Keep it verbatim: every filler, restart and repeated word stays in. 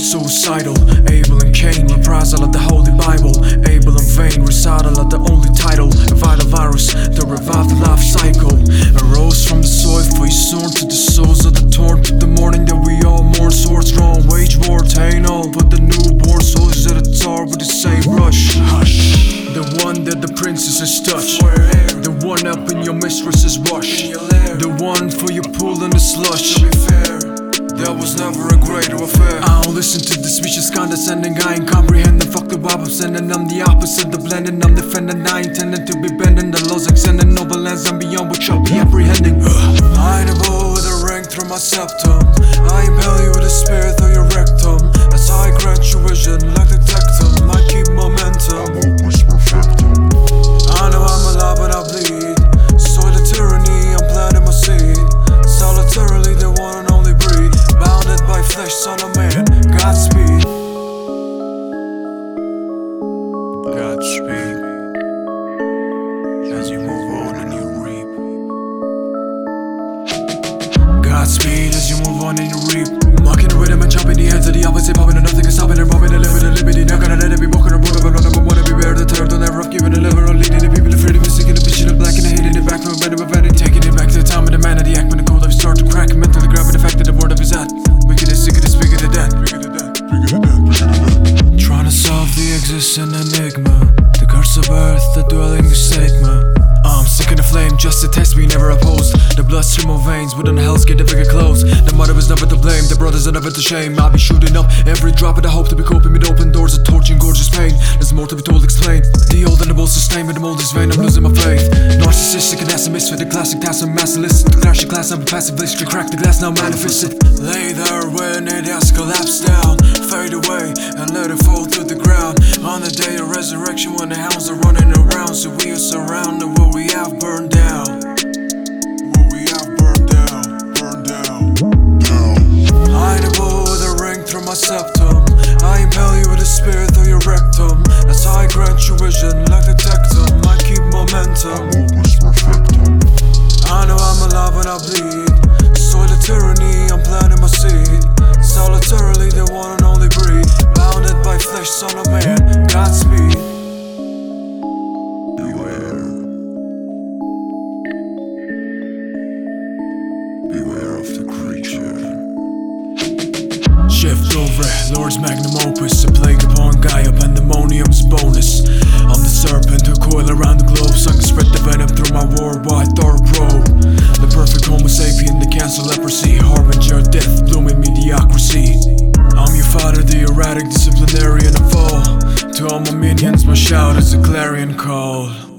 suicidal. Abel and Cain, reprisal of the Holy Bible. Abel and vain, recital of the only title. A vital virus that revived the life cycle. Arose from the soil for you sown to the souls of the torn. To the morning that we all mourn, swords drawn, wage war, ta'en all. But the newborn souls at a tar with the same rush. Hush. The one that the princesses touch. The one up in your mistress's wash. The one for your pool in the slush. To be fair, that was never a great affair. I don't listen to the speech that's condescending. I ain't comprehending. Fuck the vibe I'm sending. I'm the opposite, the blending. I'm defending. I intended to be bending. The laws extending. Noble lands I'm beyond what you'll be apprehending. I ain't a bow with a ring through my septum. I impel you with a spirit through your rectum. As I grant you vision like the tectum. I keep momentum. I know I'm alive but I bleed. Soil the tyranny, I'm planting my seed. Solitarily the one and only breed. Bounded by flesh, son of man, Godspeed. Godspeed. As you move on and you reap. Godspeed as you move on and you reap. Mocking the rhythm and chopping the heads of the opposite. Popping and nothing is stopping and robbing and living and liberty. Not gonna let it be broken or broken, but I never wanna be bare. The third don't ever have given a liver or leading the people afraid of missing the vision of black and hating it back from a bed of a vanity. Taking it back to the time of the man of the act when the cold life start to crack. Mentally grabbing the fact that the word of his at. Making it sick of this, bigger than that. Trying to solve the existing enigma. The curse of earth, the dwelling of stigma. I'm sick in the flame, just to test me, never opposed. The bloodstream of veins within the hell's get the bigger clothes. The mother was never to blame, the brothers are never to shame. I'll be shooting up every drop of the hope to be coping with open doors of torture and gorgeous pain. There's more to be told, explain. The old and the bold sustain with the mold is vain, I'm losing my faith. Narcissistic and ass with the classic task of masterless. To crash the class, I'm a passive blister, crack the glass, now manifest it. Lay there when it has collapsed down. Fade away and let it fall to the ground. On the day of resurrection when the hounds are running around. So we are surrounded what we have burned down. What we have burned down, burned down, down. I ain't a bow with a ring through my septum. I impel you with a spirit through your rectum. That's how I grant you vision like the tectum. I keep momentum. I know I'm alive when I bleed. Soil the tyranny, I'm planting my seed. Solitarily the one and only breed. Bounded by flesh, son of man, Godspeed. Beware. Beware of the creature. Shift over, Lord's magnum opus. A plague upon Gaia, pandemonium's bonus. I'm the serpent who coil around the globe. Sung to spread the venom through my worldwide thought probe. The perfect homo sapien, the cancer leprosy. Harbinger death, blooming mediocrity. I'm your father, the erratic disciplinarian of all. To all my minions, my shout is a clarion call.